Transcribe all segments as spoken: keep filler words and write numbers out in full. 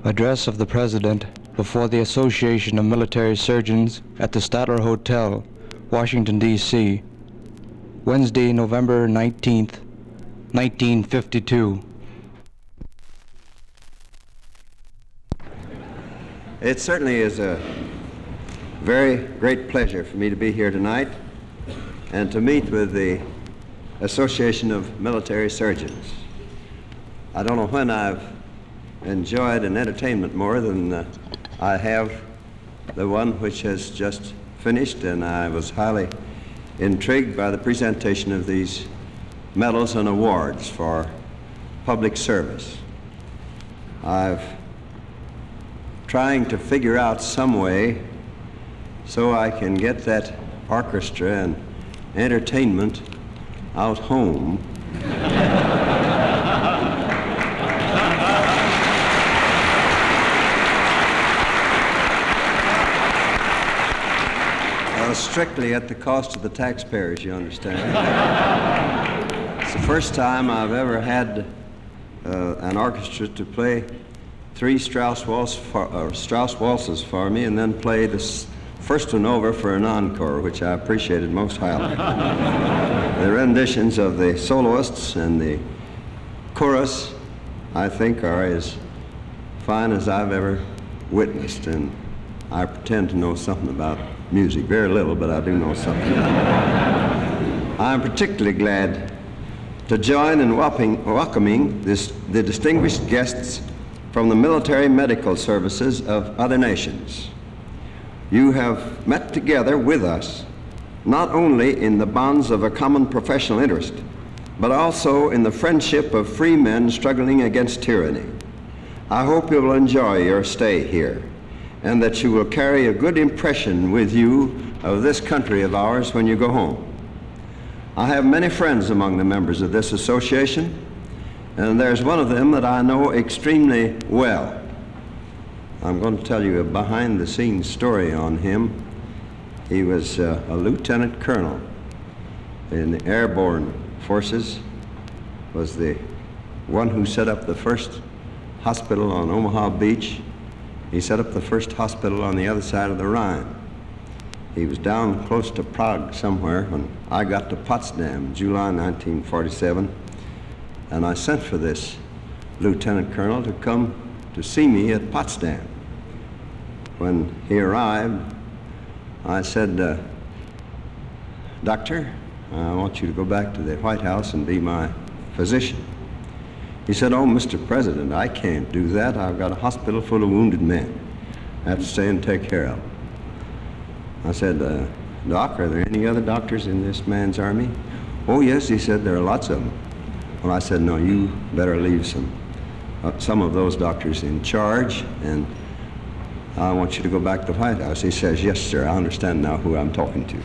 Address of the President before the Association of Military Surgeons at the Statler Hotel, Washington, D C, Wednesday, November nineteenth, nineteen fifty-two. It certainly is a very great pleasure for me to be here tonight and to meet with the Association of Military Surgeons. I don't know when I've enjoyed an entertainment more than uh, I have the one which has just finished, and I was highly intrigued by the presentation of these medals and awards for public service. I've trying to figure out some way so I can get that orchestra and entertainment out home. uh, strictly at the cost of the taxpayers, you understand. It's the first time I've ever had uh, an orchestra to play three Strauss, waltz for, uh, Strauss waltzes for me and then play this first one over for an encore, which I appreciated most highly. The renditions of the soloists and the chorus, I think, are as fine as I've ever witnessed, and I pretend to know something about music. Very little, but I do know something. I'm particularly glad to join in welcoming this, the distinguished guests from the military medical services of other nations. You have met together with us not only in the bonds of a common professional interest, but also in the friendship of free men struggling against tyranny. I hope you will enjoy your stay here and that you will carry a good impression with you of this country of ours when you go home. I have many friends among the members of this association, and there's one of them that I know extremely well. I'm going to tell you a behind-the-scenes story on him. He was uh, a lieutenant colonel in the airborne forces, was the one who set up the first hospital on Omaha Beach. He set up the first hospital on the other side of the Rhine. He was down close to Prague somewhere when I got to Potsdam, July nineteen forty-seven. And I sent for this lieutenant colonel to come to see me at Potsdam. When he arrived, I said, uh, Doctor, I want you to go back to the White House and be my physician. He said, oh, Mister President, I can't do that. I've got a hospital full of wounded men. I have to stay and take care of them. I said, uh, Doc, are there any other doctors in this man's army? Oh, yes, he said, there are lots of them. Well, I said, no, you better leave some, uh, some of those doctors in charge, and I want you to go back to the White House. He says, yes, sir, I understand now who I'm talking to.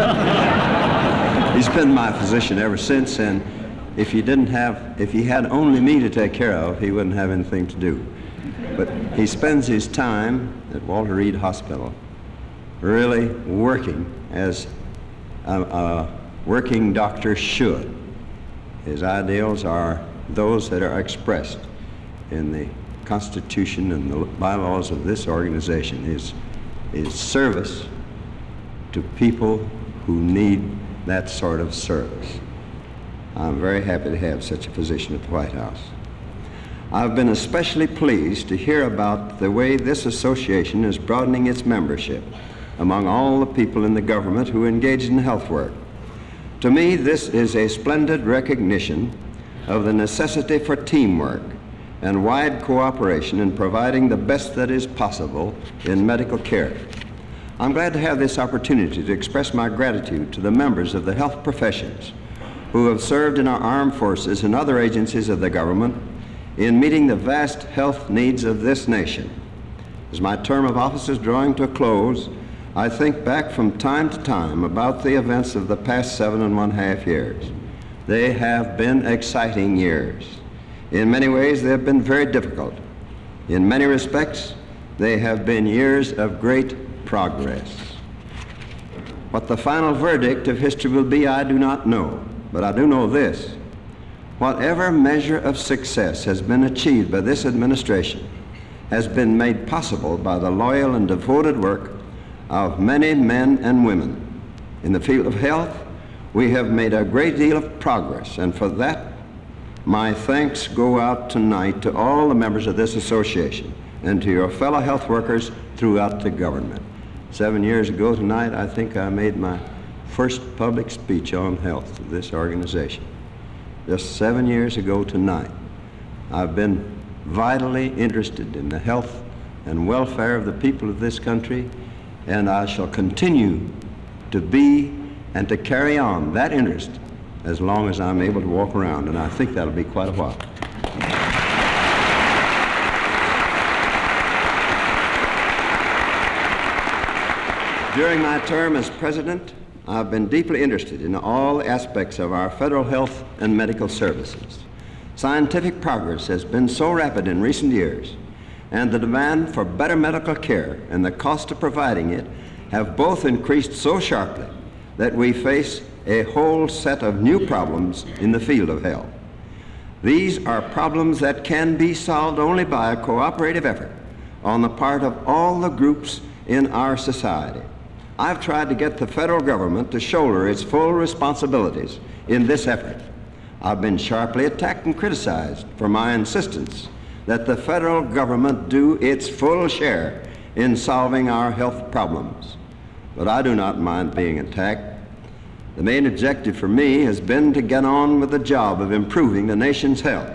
He's been my physician ever since, and if he didn't have, if he had only me to take care of, he wouldn't have anything to do. But he spends his time at Walter Reed Hospital really working as a, a working doctor should. His ideals are those that are expressed in the Constitution and the bylaws of this organization. His, his service to people who need that sort of service. I'm very happy to have such a position at the White House. I've been especially pleased to hear about the way this association is broadening its membership among all the people in the government who engage in health work. To me, this is a splendid recognition of the necessity for teamwork and wide cooperation in providing the best that is possible in medical care. I'm glad to have this opportunity to express my gratitude to the members of the health professions who have served in our armed forces and other agencies of the government in meeting the vast health needs of this nation. As my term of office is drawing to a close, I think back from time to time about the events of the past seven and one half years. They have been exciting years. In many ways, they have been very difficult. In many respects, they have been years of great progress. What the final verdict of history will be, I do not know, but I do know this. Whatever measure of success has been achieved by this administration has been made possible by the loyal and devoted work of many men and women. In the field of health, we have made a great deal of progress, and for that, my thanks go out tonight to all the members of this association and to your fellow health workers throughout the government. Seven years ago tonight, I think I made my first public speech on health to this organization. Just seven years ago tonight, I've been vitally interested in the health and welfare of the people of this country, and I shall continue to be and to carry on that interest as long as I'm able to walk around, and I think that'll be quite a while. During my term as president, I've been deeply interested in all aspects of our federal health and medical services. Scientific progress has been so rapid in recent years, and the demand for better medical care and the cost of providing it have both increased so sharply that we face a whole set of new problems in the field of health. These are problems that can be solved only by a cooperative effort on the part of all the groups in our society. I've tried to get the federal government to shoulder its full responsibilities in this effort. I've been sharply attacked and criticized for my insistence that the federal government do its full share in solving our health problems. But I do not mind being attacked. The main objective for me has been to get on with the job of improving the nation's health.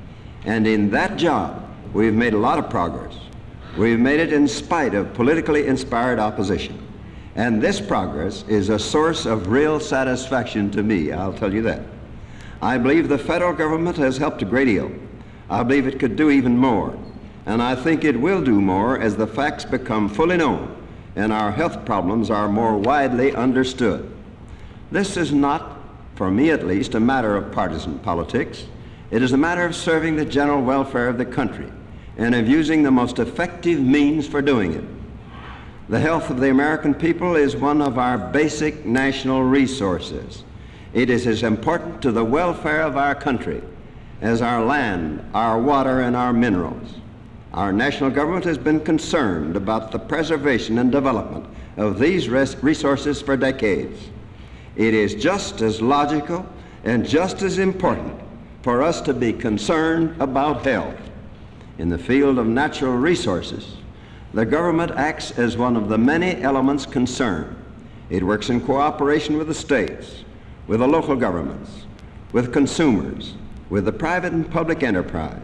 And in that job, we've made a lot of progress. We've made it in spite of politically inspired opposition. And this progress is a source of real satisfaction to me, I'll tell you that. I believe the federal government has helped a great deal. I believe it could do even more. And I think it will do more as the facts become fully known and our health problems are more widely understood. This is not, for me at least, a matter of partisan politics. It is a matter of serving the general welfare of the country and of using the most effective means for doing it. The health of the American people is one of our basic national resources. It is as important to the welfare of our country as our land, our water, and our minerals. Our national government has been concerned about the preservation and development of these resources for decades. It is just as logical and just as important for us to be concerned about health. In the field of natural resources, the government acts as one of the many elements concerned. It works in cooperation with the states, with the local governments, with consumers, with the private and public enterprise.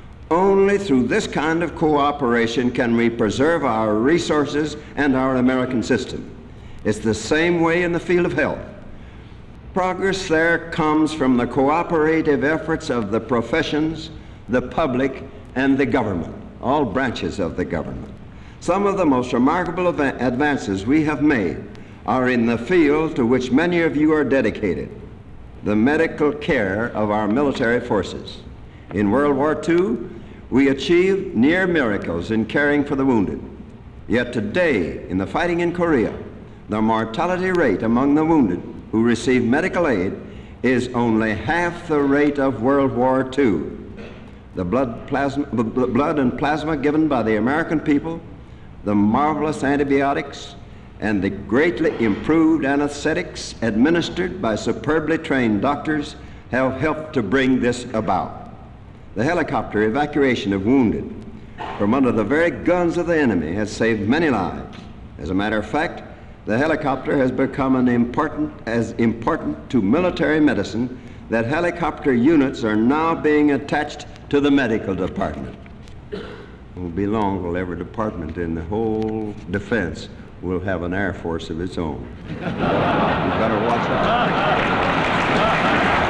Only through this kind of cooperation can we preserve our resources and our American system. It's the same way in the field of health. Progress there comes from the cooperative efforts of the professions, the public, and the government, all branches of the government. Some of the most remarkable advances we have made are in the field to which many of you are dedicated, the medical care of our military forces. In World War Two, we achieved near miracles in caring for the wounded. Yet today, in the fighting in Korea, the mortality rate among the wounded who receive medical aid is only half the rate of World War Two. The blood, plasma, blood and plasma given by the American people, the marvelous antibiotics, and the greatly improved anesthetics administered by superbly trained doctors have helped to bring this about. The helicopter evacuation of wounded from under the very guns of the enemy has saved many lives. As a matter of fact, the helicopter has become an important, as important to military medicine that helicopter units are now being attached to the medical department. It won't be long till every department in the whole defense will have an Air Force of its own. You better watch out.